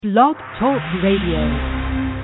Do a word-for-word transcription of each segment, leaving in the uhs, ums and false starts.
Blog Talk Radio.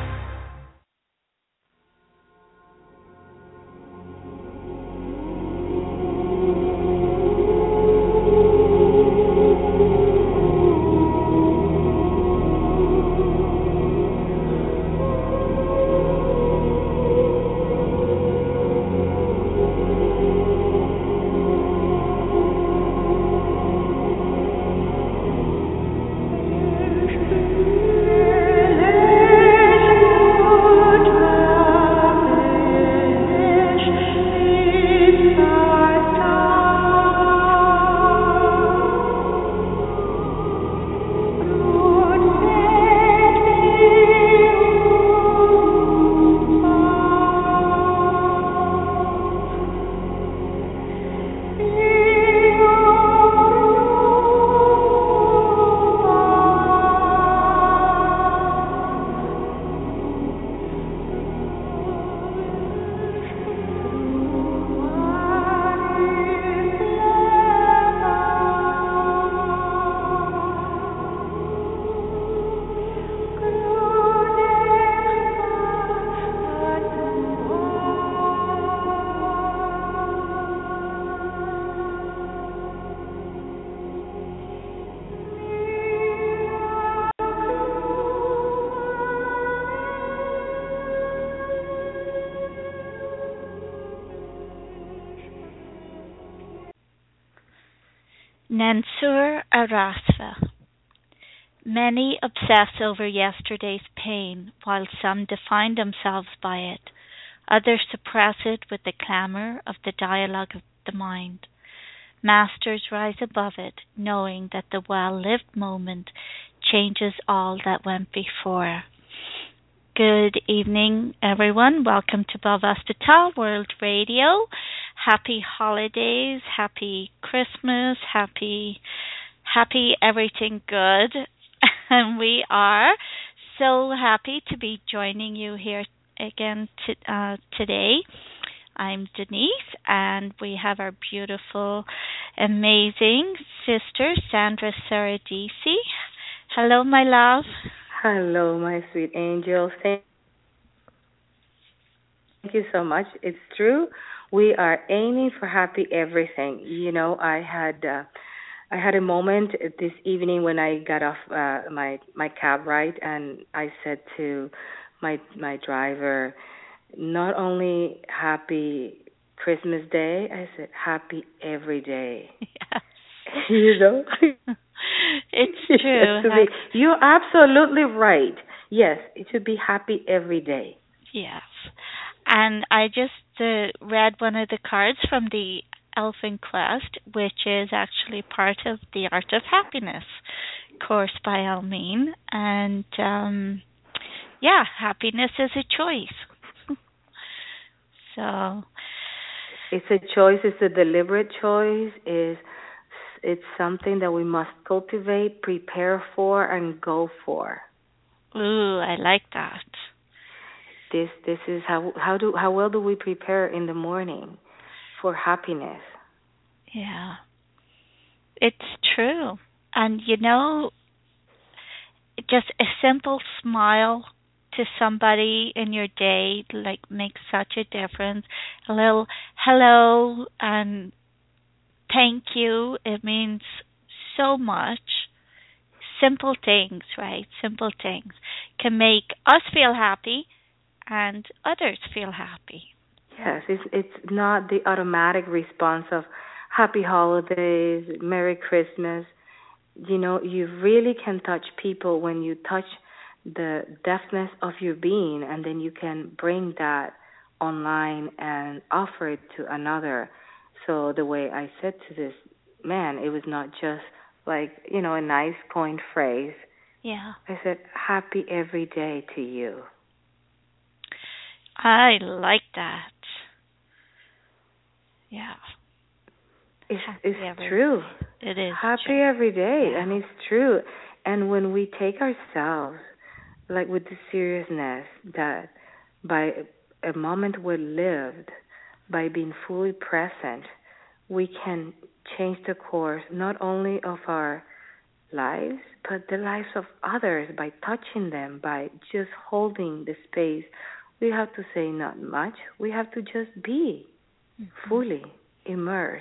Nansur Arasva. Many obsess over yesterday's pain, while some define themselves by it. Others suppress it with the clamor of the dialogue of the mind. Masters rise above it, knowing that the well-lived moment changes all that went before. Good evening, everyone. Welcome to Belvasta World Radio. Happy holidays, happy Christmas, happy, happy everything good. And we are so happy to be joining you here again to, uh, today. I'm Denise, and we have our beautiful, amazing sister, Sandra Saradisi. Hello, my love. Hello, my sweet angels. Thank you so much. It's true. We are aiming for happy everything. You know, I had uh, I had a moment this evening when I got off uh, my my cab ride, and I said to my my driver, not only happy Christmas Day, I said happy every day. Yes. You know, it's true. Yes, you're absolutely right. Yes, it should be happy every day. Yes. And I just uh, read one of the cards from the Elfin Quest, which is actually part of the Art of Happiness course by Elmine. And um, yeah, happiness is a choice. So it's a choice. It's a deliberate choice. Is it's something that we must cultivate, prepare for, and go for. Ooh, I like that. This this is how how do how well do we prepare in the morning for happiness? Yeah, it's true. And you know, just a simple smile to somebody in your day like makes such a difference. A little hello and thank you. It means so much. Simple things, right? Simple things can make us feel happy and others feel happy. Yes, it's it's not the automatic response of happy holidays, Merry Christmas. You know, you really can touch people when you touch the depthness of your being, and then you can bring that online and offer it to another. So the way I said to this man, it was not just like, you know, a nice coined phrase. Yeah. I said, happy every day to you. I like that. Yeah. It's, it's true. It is happy true. every day, Yeah. and it's true. And when we take ourselves, like with the seriousness that by a moment we lived, by being fully present, we can change the course not only of our lives, but the lives of others by touching them, by just holding the space. We have to say not much. We have to just be Mm-hmm. fully immersed.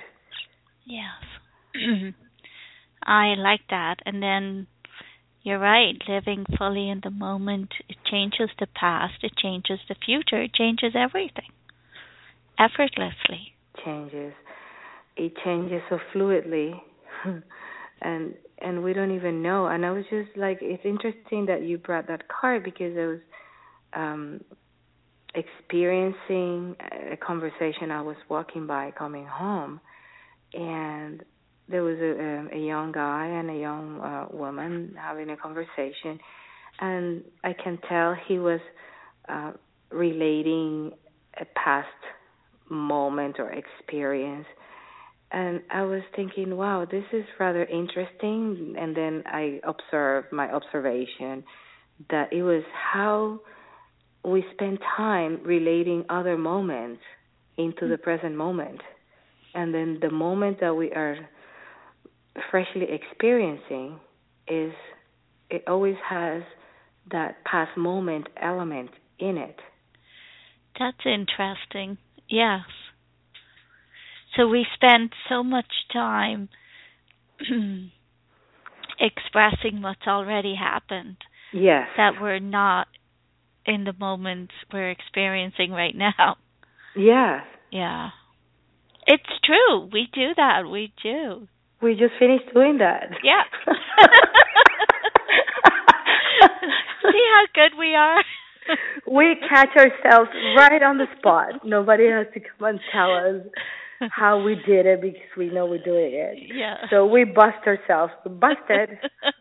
Yes. I like that. And then you're right, living fully in the moment, it changes the past, it changes the future, it changes everything effortlessly. Changes. It changes so fluidly. and and we don't even know. And I was just like, it's interesting that you brought that card because I was um experiencing a conversation. I was walking by coming home, and there was a, a young guy and a young uh, woman having a conversation, and I can tell he was uh, relating a past moment or experience. And I was thinking, wow, this is rather interesting. And then I observed my observation that it was how we spend time relating other moments into the present moment. And then the moment that we are freshly experiencing is, it always has that past moment element in it. That's interesting. Yes. So we spend so much time expressing what's already happened Yes. that we're not in the moment we're experiencing right now. Yes. Yeah. It's true. We do that. We do. We just finished doing that. Yeah. See how good we are? We catch ourselves right on the spot. Nobody has to come and tell us how we did it because we know we're doing it. Yeah. So we bust ourselves. We busted.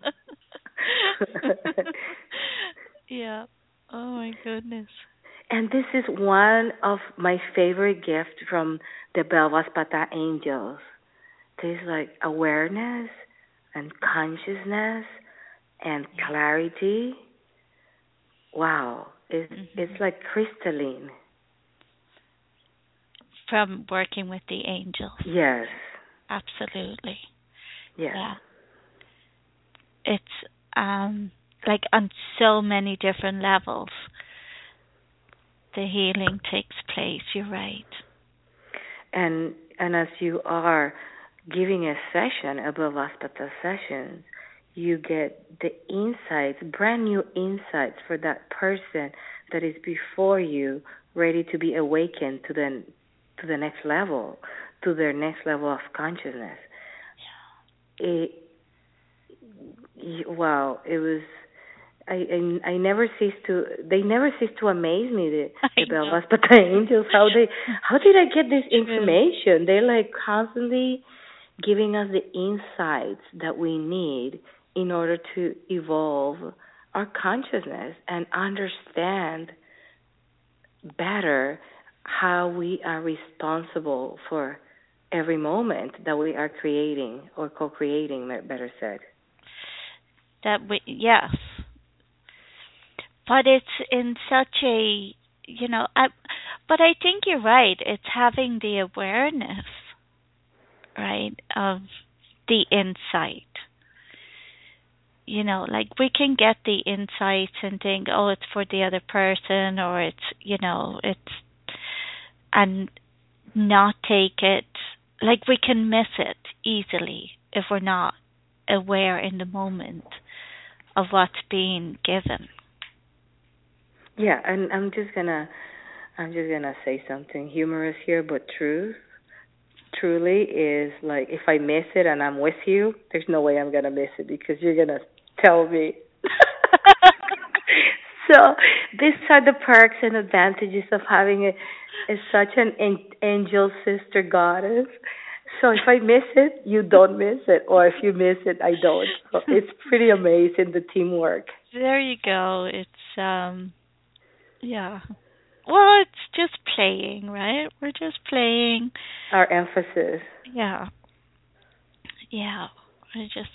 Yeah. Oh my goodness. And this is one of my favorite gifts from the Belvaspata angels. There's like awareness and consciousness and clarity. Wow. It's, mm-hmm. It's like crystalline. From working with the angels. Yes. Absolutely. Yes. Yeah. It's um like on so many different levels the healing takes place. You're right. And and as you are giving a session, a Belvaspata session, you get the insights, brand new insights for that person that is before you, ready to be awakened to the to the next level, to their next level of consciousness. Yeah. It, wow, it was. I, I I never cease to. They never cease to amaze me. The, the Belvaspata angels. How they? How did I get this information? They're like constantly giving us the insights that we need in order to evolve our consciousness and understand better how we are responsible for every moment that we are creating or co-creating, better said. That we, yes. But it's in such a, you know, I, but I think you're right. It's having the awareness, right, of the insight. You know, like we can get the insights and think, oh, it's for the other person, or it's, you know, it's, and not take it, like we can miss it easily if we're not aware in the moment of what's being given. Yeah, and I'm just gonna, I'm just gonna say something humorous here, but true. Truly is like, if I miss it and I'm with you, there's no way I'm gonna miss it because you're gonna tell me. So these are the perks and advantages of having a, a such an angel sister goddess. So if I miss it, you don't miss it, or if you miss it, I don't. So it's pretty amazing, the teamwork. There you go. It's um, yeah. Well, it's just playing, right? We're just playing. Our emphasis. Yeah. Yeah. We're just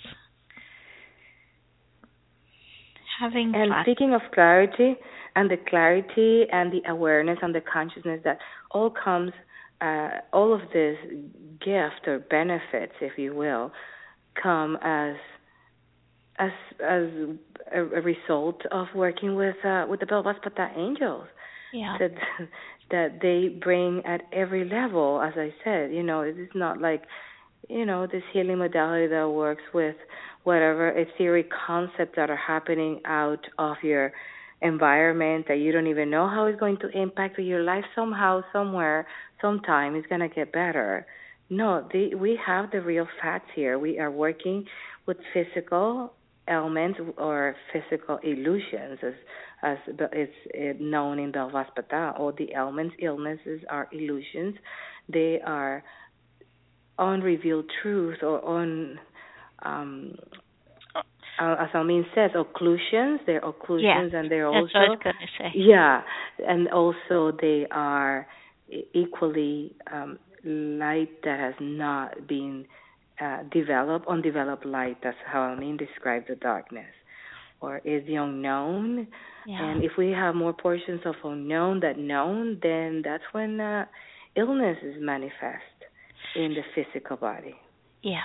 having and fun. Speaking of clarity, and the clarity and the awareness and the consciousness that all comes, uh, all of this gift or benefits, if you will, come as as as a, a result of working with uh, with the Belvaspata angels Yeah. that that they bring at every level. As I said, you know, it is not like, you know, this healing modality that works with whatever etheric concepts that are happening out of your environment that you don't even know how it's going to impact your life. Somehow, somewhere, sometime it's going to get better. No, the, we have the real facts here. We are working with physical ailments or physical illusions, as as it's uh, known in Belvaspata. All the ailments, illnesses are illusions. They are unrevealed truth or on, um, uh, as Almin says, occlusions. They're Yeah. occlusions, and they're That's what I also, was going to say. yeah, and also they are e- equally um, light that has not been uh, developed, undeveloped light. That's how Almin described the darkness, or is the unknown. Yeah. And if we have more portions of unknown than known, then that's when uh, illness is manifest in the physical body. Yeah.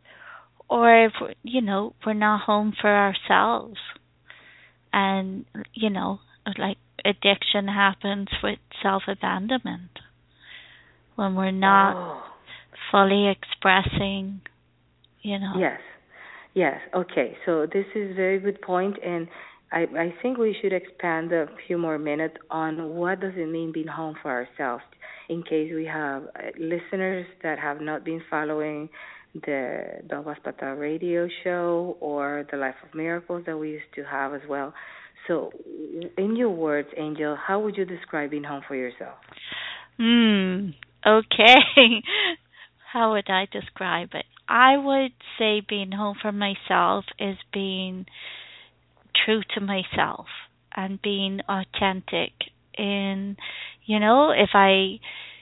Or if, you know, we're not home for ourselves. And, you know, like addiction happens with self-abandonment. When we're not Oh. fully expressing, you know. Yes. Yes. Okay. So this is a very good point, and I, I think we should expand a few more minutes on what does it mean being home for ourselves, in case we have uh, listeners that have not been following the Belvaspata radio show or the Life of Miracles that we used to have as well. So, in your words, Angel, how would you describe being home for yourself? Hmm. Okay. How would I describe it? I would say being home for myself is being true to myself and being authentic. In, you know, if I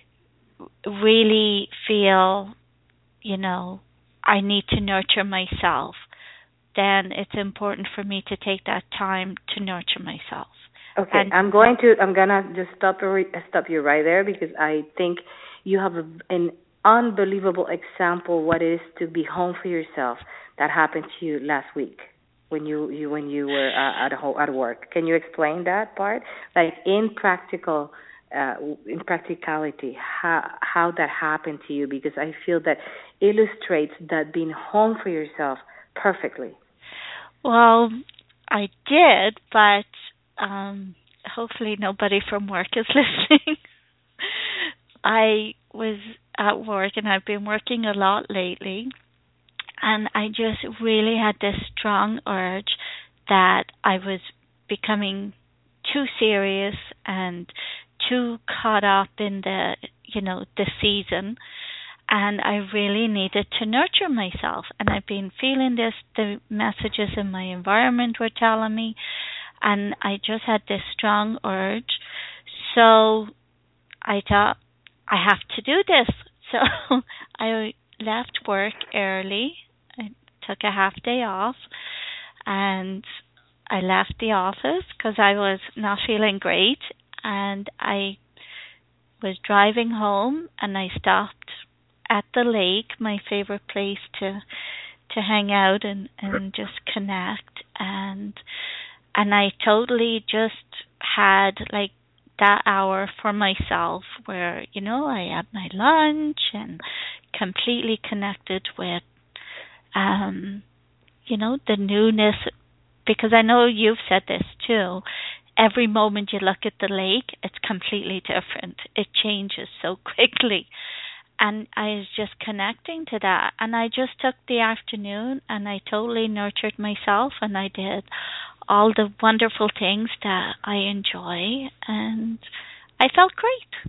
really feel, you know, I need to nurture myself, then it's important for me to take that time to nurture myself. Okay, And I'm going to I'm gonna just stop you stop you right there, because I think you have a, an unbelievable example what it is to be home for yourself that happened to you last week when you, you when you were uh, at home, at work. Can you explain that part, like in practical uh, in practicality, how how that happened to you? Because I feel that illustrates that being home for yourself perfectly. well, I did, but um, hopefully nobody from work is listening. I was at work and I've been working a lot lately, and I just really had this strong urge that I was becoming too serious and too caught up in the, you know, the season, and I really needed to nurture myself. And I've been feeling this, the messages in my environment were telling me, and I just had this strong urge. So I thought, I have to do this. So I left work early. I took a half day off, and I left the office because I was not feeling great, and I was driving home, and I stopped at the lake, my favorite place to to hang out and, and just connect, and and I totally just had like that hour for myself where, you know, I had my lunch and completely connected with um you know, the newness, because I know you've said this too. Every moment you look at the lake, it's completely different. It changes so quickly. And I was just connecting to that. And I just took the afternoon and I totally nurtured myself, and I did all the wonderful things that I enjoy, and I felt great.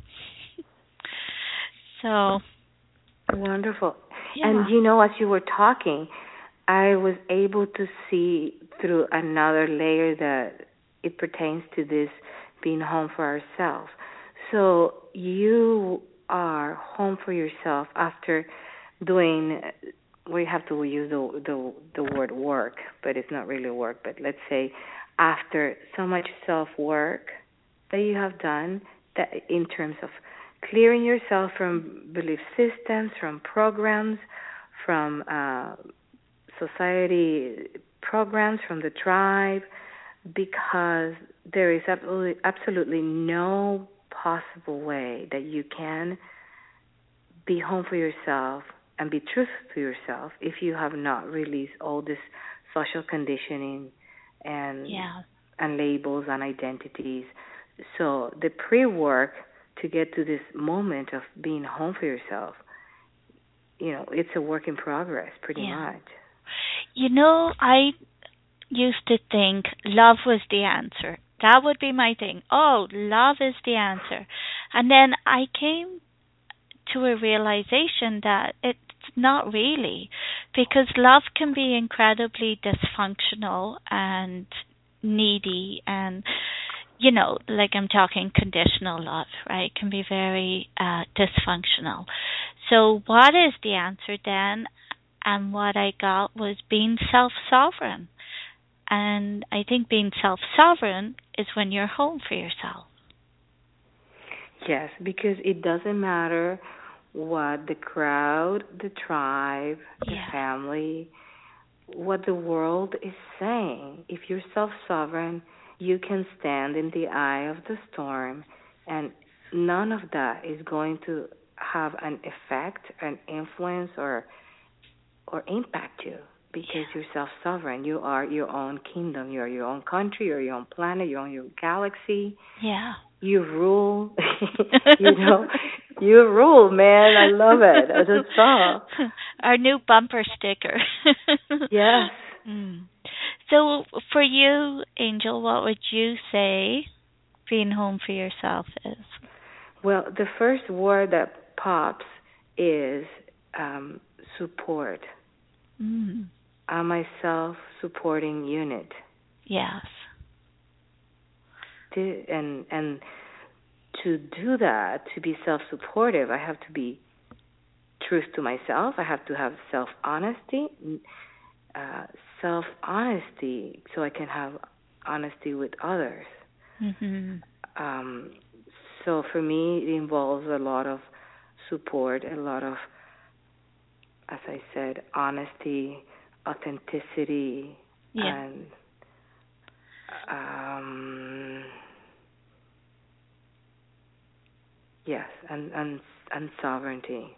So Wonderful. yeah. And you know, as you were talking, I was able to see through another layer that it pertains to this being home for ourselves. So you are home for yourself after doing, we have to use the, the the word work, but it's not really work, but let's say after so much self-work that you have done, that in terms of clearing yourself from belief systems, from programs, from uh, society programs from the tribe, because there is absolutely, absolutely no possible way that you can be home for yourself and be truthful to yourself if you have not released all this social conditioning and Yeah. and labels and identities. So the pre-work to get to this moment of being home for yourself, you know, it's a work in progress pretty Yeah. much. You know, I used to think love was the answer. That would be my thing. Oh, love is the answer. And then I came to a realization that it's not really, because love can be incredibly dysfunctional and needy, and you know, like I'm talking conditional love, right? Can be very uh, dysfunctional. So what is the answer then? And what I got was being self-sovereign. And I think being self-sovereign is when you're home for yourself. Yes, because it doesn't matter what the crowd, the tribe, the Yeah. family, what the world is saying. If you're self-sovereign, you can stand in the eye of the storm, and none of that is going to have an effect, an influence, or or impact you, because Yeah. you're self-sovereign. You are your own kingdom. You are your own country. You're your own planet. You own your galaxy. Yeah. You rule. you know, you rule, man. I love it. I just saw. Our new bumper sticker. Yes. Mm. So for you, Angel, what would you say being home for yourself is? Well, the first word that pops is um, support. Mm. I'm a self-supporting unit. Yes. To, and and to do that, to be self-supportive, I have to be truth to myself. I have to have self-honesty, uh, self-honesty, so I can have honesty with others. Mhm. Um, so for me, it involves a lot of support, a lot of, as I said, honesty, authenticity, Yeah. and um, yes, and, and and sovereignty.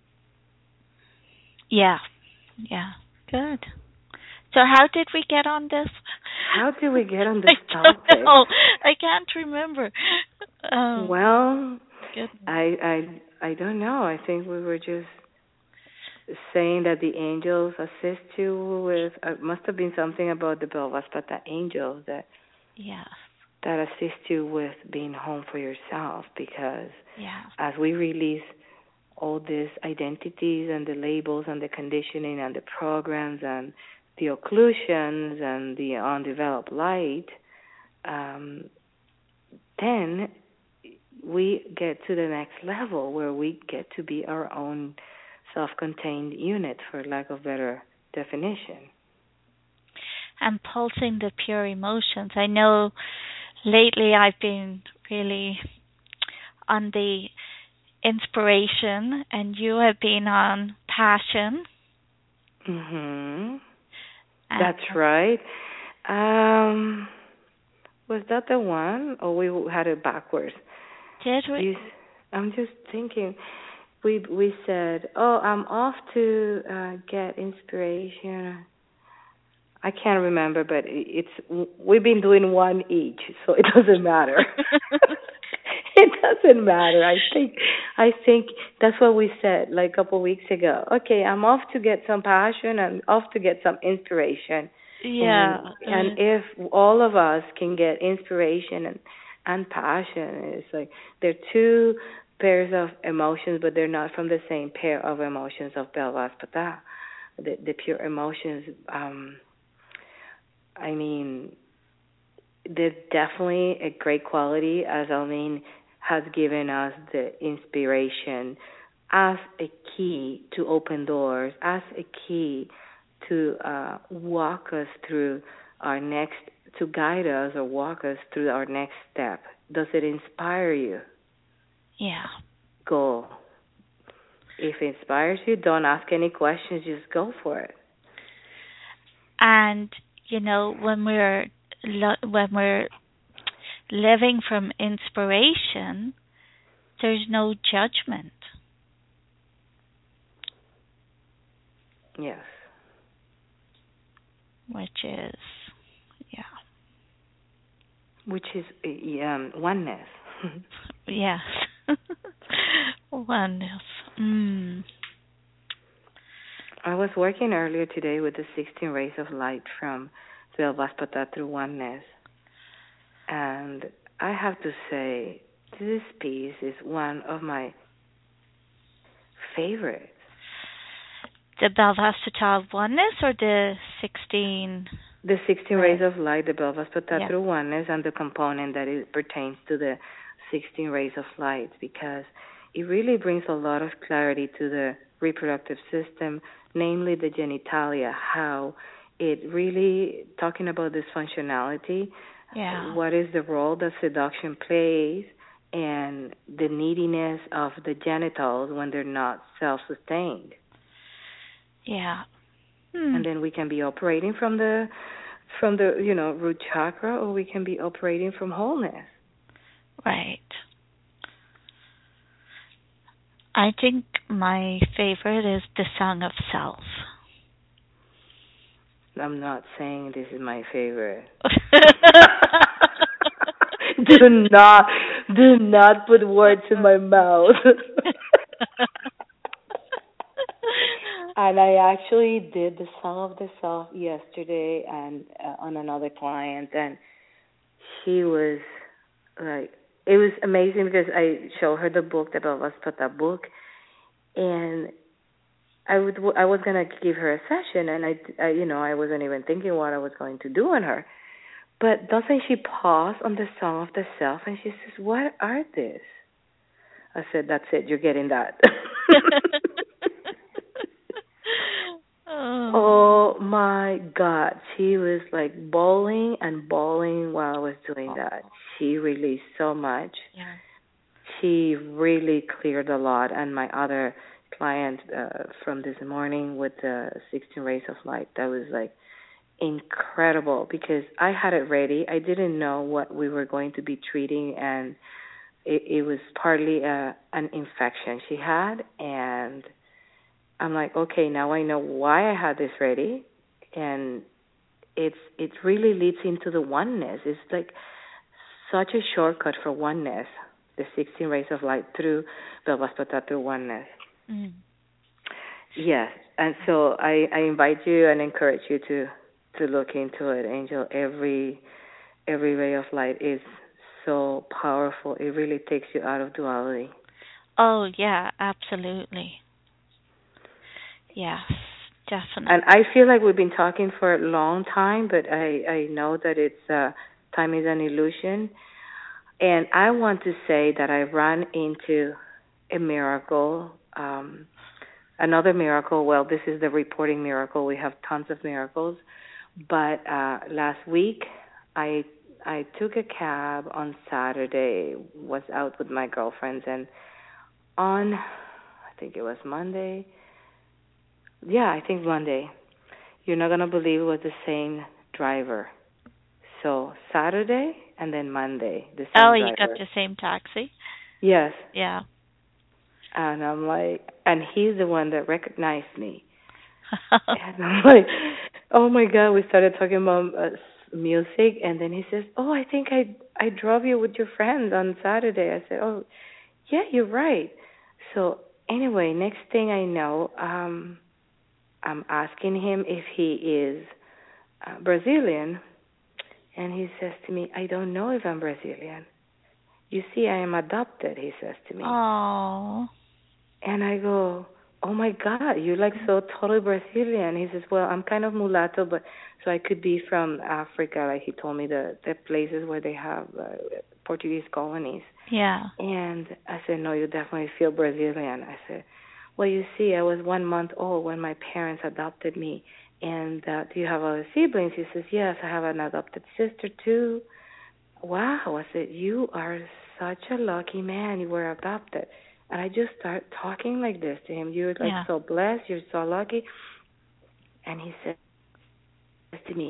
Yeah. Yeah. Good. So how did we get on this? How did we get on this I don't topic? know. I can't remember. Um, Well, goodness. I I I don't know. I think we were just saying that the angels assist you with. Uh, must have been something about the Belvaspata angels that Yeah. that assist you with being home for yourself. Because Yeah. as we release all these identities and the labels and the conditioning and the programs and the occlusions and the undeveloped light, um, then we get to the next level where we get to be our own self-contained unit, for lack of better definition. And pulsing the pure emotions. I know lately I've been really on the inspiration, and you have been on passion. Mhm. And That's right. Um, was that the one, or we had it backwards? did we? You, I'm just thinking. We we said, "Oh, I'm off to uh, get inspiration." I can't remember, but it's we've been doing one each, so it doesn't matter. It doesn't matter. I think I think that's what we said like a couple of weeks ago. Okay, I'm off to get some passion. I'm off to get some inspiration. Yeah. And and if all of us can get inspiration and and passion, it's like they're two pairs of emotions, but they're not from the same pair of emotions of Belvaspata. The the pure emotions. Um, I mean, there's definitely a great quality, as Almin has given us the inspiration as a key to open doors, as a key to uh, walk us through our next, to guide us or walk us through our next step. Does it inspire you? Yeah. Go. If it inspires you, don't ask any questions, just go for it. And You know, when we're lo- when we're living from inspiration, there's no judgment. Yes. Which is, yeah. Which is uh, um, oneness. Yes. Oneness. Mm. I was working earlier today with the sixteen rays of light from Velvaspata through oneness. And I have to say, this piece is one of my favorites. The Belvasata oneness or the sixteen? The sixteen right. rays of light, the Belvaspata Yeah. through oneness, and the component that it pertains to the sixteen rays of light, because it really brings a lot of clarity to the reproductive system, namely the genitalia, how it really, talking about dysfunctionality, Yeah. what is the role that seduction plays, and the neediness of the genitals when they're not self-sustained. Yeah. Hmm. And then we can be operating from the from the you know root chakra, or we can be operating from wholeness. Right. I think my favorite is the Song of Self. I'm not saying this is my favorite. do not do not put words in my mouth. And I actually did the Song of the Self yesterday and uh, on another client, and she was like, it was amazing because I showed her the book, the Belvaspata book, and I would I was gonna give her a session, and I, I you know I wasn't even thinking what I was going to do on her, but doesn't she pause on the Song of the Self, and she says, "What are this?" I said, "That's it. You're getting that." Oh. Oh my God. She was like bawling and bawling while I was doing that. She released so much. Yeah. She really cleared a lot. And my other client uh, from this morning with the sixteen Rays of Light, that was like incredible because I had it ready. I didn't know what we were going to be treating, and it, it was partly a, an infection she had, and I'm like, okay, now I know why I had this ready, and it's it really leads into the oneness. It's like such a shortcut for oneness, the sixteen rays of light through Belvaspata through oneness. Mm. Yes, and so I, I invite you and encourage you to, to look into it, Angel. Every every ray of light is so powerful. It really takes you out of duality. Oh, yeah, absolutely. Yes, definitely. And I feel like we've been talking for a long time, but I, I know that it's uh, time is an illusion. And I want to say that I ran into a miracle, um, another miracle. Well, this is the reporting miracle. We have tons of miracles. But uh, last week, I I took a cab on Saturday, was out with my girlfriends, and on, I think it was Monday, yeah, I think Monday. You're not going to believe it was the same driver. So Saturday and then Monday, the same oh, driver. you got the same taxi? Yes. Yeah. And I'm like, and he's the one that recognized me. And I'm like, oh my God, we started talking about uh, music, and then he says, oh, I think I I drove you with your friends on Saturday. I said, oh, yeah, you're right. So anyway, next thing I know, um, I'm asking him if he is uh, Brazilian, and he says to me, I don't know if I'm Brazilian. You see, I am adopted, he says to me. Oh. And I go, oh my God, you're like so totally Brazilian. He says, well, I'm kind of mulatto, but so I could be from Africa, like he told me the, the places where they have uh, Portuguese colonies. Yeah. And I said, no, you definitely feel Brazilian. I said, well, you see, I was one month old when my parents adopted me. And uh, do you have other siblings? He says, yes, I have an adopted sister too. Wow. I said, you are such a lucky man. You were adopted. And I just start talking like this to him. You're like yeah. so blessed. You're so lucky. And he says to me,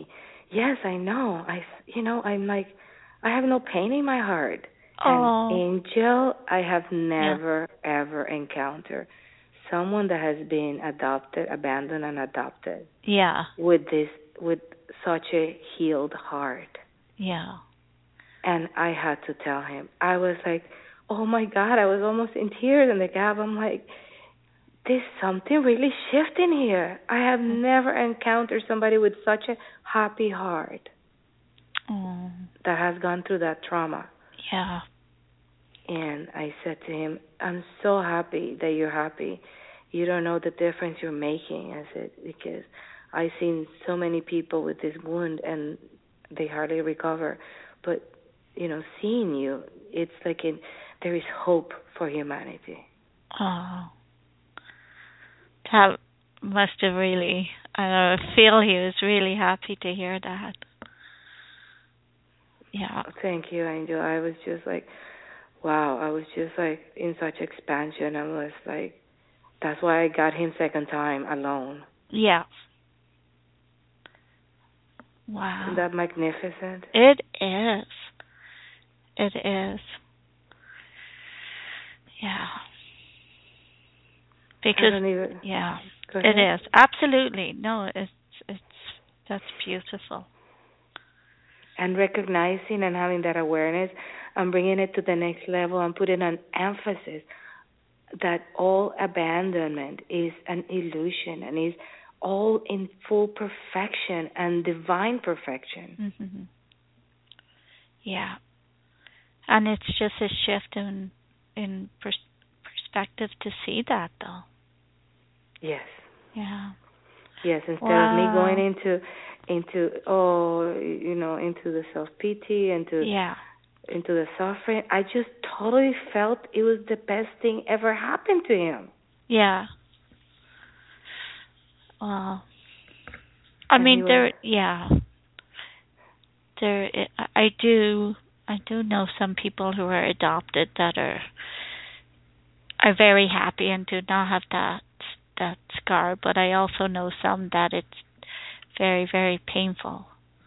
Yes, I know. I, you know, I'm like, I have no pain in my heart. And Oh, Angel, I have yeah, never ever encountered someone that has been adopted, abandoned, and adopted yeah, with this, with such a healed heart. yeah. And I had to tell him. I was like, oh my God, I was almost in tears in the cab. I'm like, there's something really shifting here. I have never encountered somebody with such a happy heart Oh, that has gone through that trauma. yeah, And I said to him, I'm so happy that you're happy. You don't know the difference you're making. I said, because I've seen so many people with this wound and they hardly recover. But, you know, seeing you, it's like in, there is hope for humanity. oh. That must have really, I feel he was really happy to hear that. Yeah, Thank you, Angel. I was just like, wow, I was just like in such expansion. I was like, that's why I got him second time alone. yeah. Isn't Wow. that magnificent? It is. It is. Yeah. I Because, don't even. yeah, Go it ahead. is. Absolutely. No, it's, it's, that's beautiful. And recognizing and having that awareness and bringing it to the next level and putting an emphasis that all abandonment is an illusion and is all in full perfection and divine perfection. Hmm. Yeah. And it's just a shift in, in pers- perspective to see that, though. Yes. Yeah. Yes, instead of me going Wow. into into oh, you know, into the self-pity, into Yeah. into the suffering, I just totally felt it was the best thing ever happened to him. Yeah. Wow. I And he mean, was, there, yeah, there. I do, I do know some people who are adopted that are are very happy and do not have that that scar. But I also know some that it's very, very painful,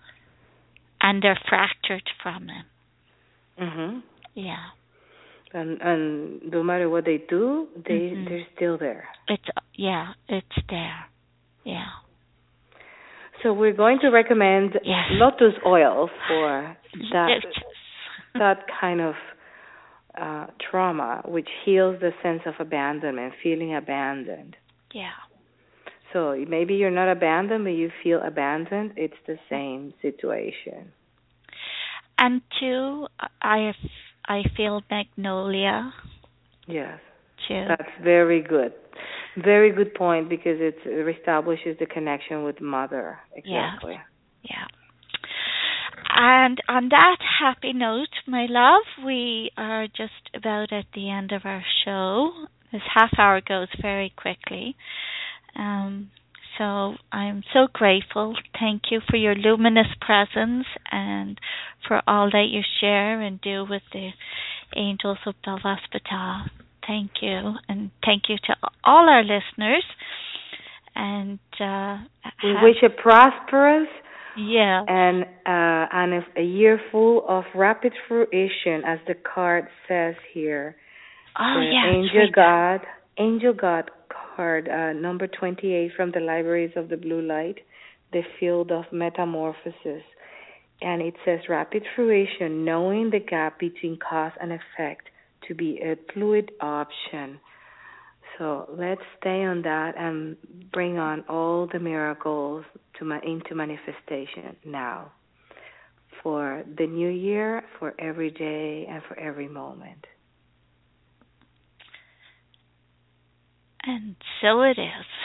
and they're fractured from it. mhm. Yeah. And and no matter what they do, they Mhm. they're still there. It's yeah, it's there. Yeah. So we're going to recommend Yes. lotus oil for that It's, that kind of uh, trauma, which heals the sense of abandonment, feeling abandoned. yeah. So maybe you're not abandoned, but you feel abandoned. It's the same situation. And two, I I feel magnolia Yes, too. that's very good. Very good point because it reestablishes the connection with mother. Yeah. Exactly. Yeah. And on that happy note, my love, we are just about at the end of our show. This half hour goes very quickly. Um, so I'm so grateful. Thank you for your luminous presence and for all that you share and do with the Angels of Belvaspata. Thank you. And thank you to all our listeners. And uh, We ha- wish a prosperous yeah. and uh, and a, a year full of rapid fruition, as the card says here. Oh, The yes. Angel Read that. God, Angel God card, uh, number twenty-eight from the Libraries of the Blue Light, the Field of Metamorphosis. And it says rapid fruition, knowing the gap between cause and effect to be a fluid option. So let's stay on that and bring on all the miracles to ma- into manifestation now for the new year, for every day, and for every moment. And so it is.